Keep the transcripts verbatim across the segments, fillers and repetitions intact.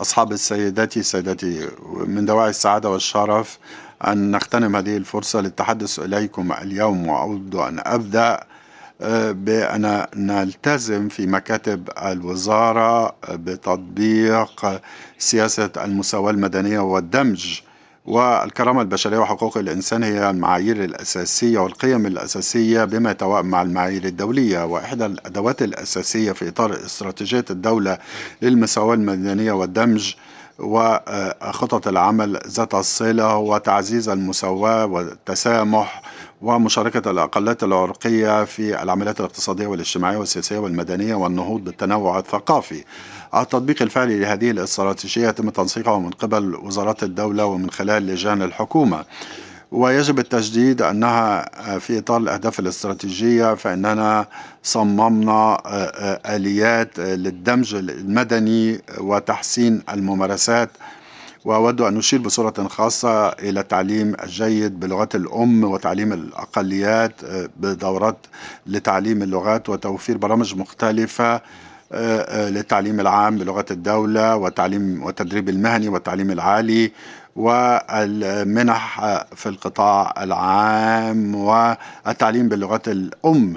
أصحاب السيداتي سادتي، من دواعي السعادة والشرف أن نغتنم هذه الفرصة للتحدث إليكم اليوم، وأود أن أبدأ آه، بأن نلتزم في مكاتب الوزارة بتطبيق سياسة المساواة المدنية والدمج والكرامة البشرية وحقوق الإنسان. هي المعايير الأساسية والقيم الأساسية بما يتوائم مع المعايير الدولية، وإحدى الأدوات الأساسية في إطار استراتيجية الدولة للمساواة المدنية والدمج وخطط العمل ذات الصلة وتعزيز المساواة والتسامح ومشاركة الأقليات العرقية في العمليات الاقتصادية والاجتماعية والسياسية والمدنية والنهوض بالتنوع الثقافي. التطبيق الفعلي لهذه الاستراتيجية يتم تنسيقه من قبل وزارات الدولة ومن خلال لجان الحكومة، ويجب التشديد أنها في إطار الأهداف الاستراتيجية فإننا صممنا آليات للدمج المدني وتحسين الممارسات. وأود أن أشير بصورة خاصة إلى التعليم الجيد بلغات الأم وتعليم الأقليات بدورات لتعليم اللغات وتوفير برامج مختلفة للتعليم العام بلغة الدولة والتعليم والتدريب المهني والتعليم العالي والمنح في القطاع العام والتعليم باللغات الأم.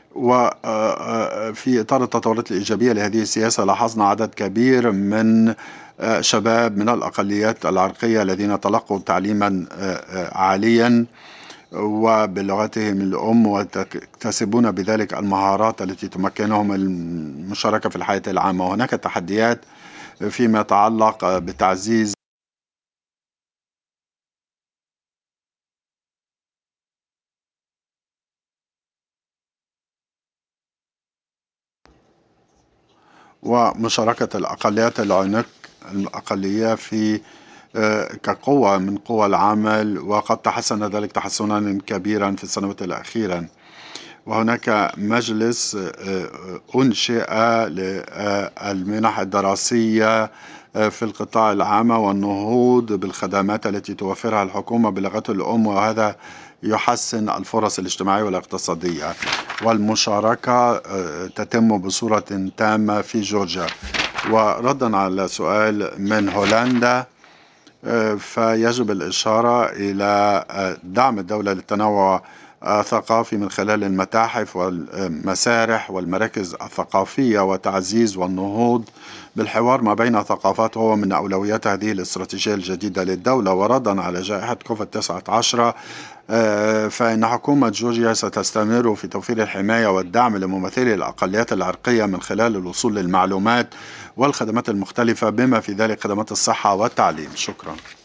وفي إطار التطورات الإيجابية لهذه السياسة لاحظنا عدد كبير من شباب من الأقليات العرقية الذين تلقوا تعليما عاليا وبلغتهم الأم ويكتسبون بذلك المهارات التي تمكنهم من المشاركة في الحياة العامة. وهناك تحديات فيما يتعلق بتعزيز ومشاركة الأقليات العنق الأقلية في كقوة من قوى العمل، وقد تحسن ذلك تحسنا كبيرا في السنوات الأخيرة. وهناك مجلس أنشئ للمنح الدراسية في القطاع العام والنهوض بالخدمات التي توفرها الحكومة بلغة الأم، وهذا يحسن الفرص الاجتماعية والاقتصادية. والمشاركة تتم بصورة تامة في جورجيا. وردا على سؤال من هولندا، فيجب الإشارة إلى دعم الدولة للتنوع الثقافي من خلال المتاحف والمسارح والمراكز الثقافية وتعزيز والنهوض بالحوار ما بين ثقافات، وهو من أولويات هذه الاستراتيجية الجديدة للدولة. وردا على جائحة كوفيد تسعة عشر، فإن حكومة جورجيا ستستمر في توفير الحماية والدعم لممثلي الأقليات العرقية من خلال الوصول للمعلومات والخدمات المختلفة بما في ذلك خدمات الصحة والتعليم. شكرا.